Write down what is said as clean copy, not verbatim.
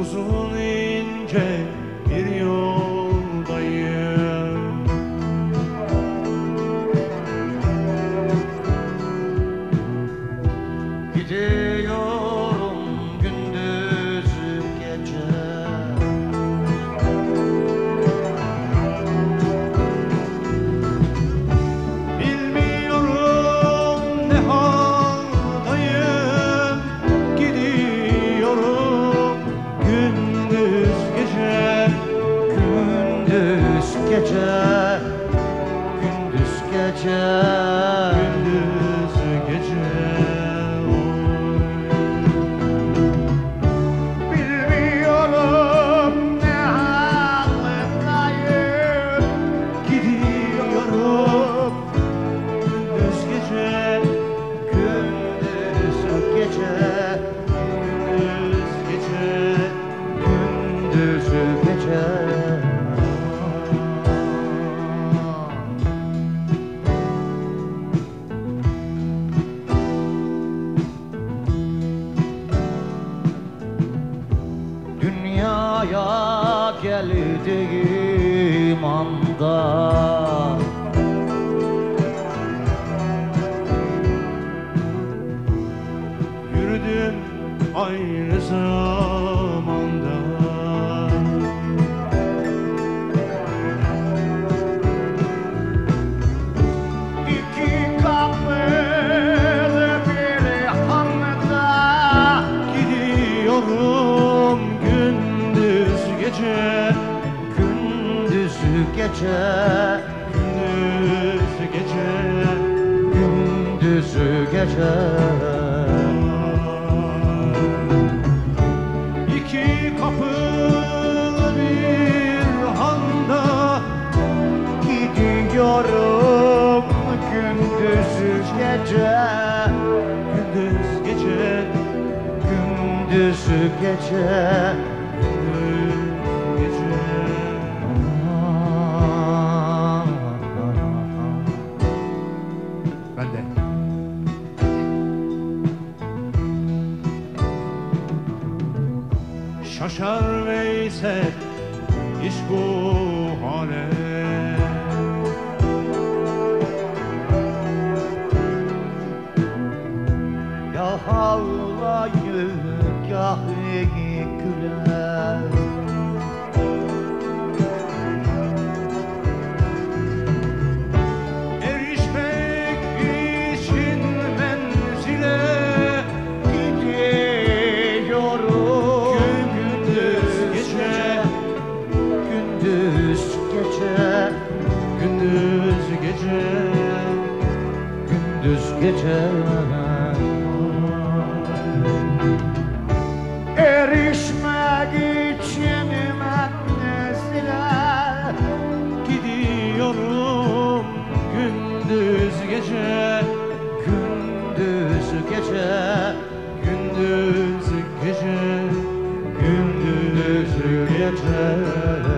uzun ince bir yoldayım. Gidiyorum gündüz gece, Bilmiyorum ne haldayım, gidiyorum gündüz gece. gündüz gece, gündüz gece, Gündüz gece, bilmiyorum ne haldayım, gidiyorum gündüz gece, gündüz gece, gündüz gece. gündüz gece. Dünyaya geldiğim anda Yürüdüm aynı zamanda, iki kapılı bir handa gidiyorum gündüz gece, gündüz gece, gündüz gece. gündüz gece. İki kapılı bir handa Gidiyorum gündüz gece, gündüz gece, gündüz gece. gündüz gece. Ben de. Şaşar Veysel iş bu hale, Ya havlayı gah güler, erişmek için menzile gidiyorum gündüz gece, gündüz gece, gündüz gece. gündüz gece. Erişmek için menzile Gidiyorum gündüz gece, gündüz gece, gündüz gece, gündüz gündüz gece. gece.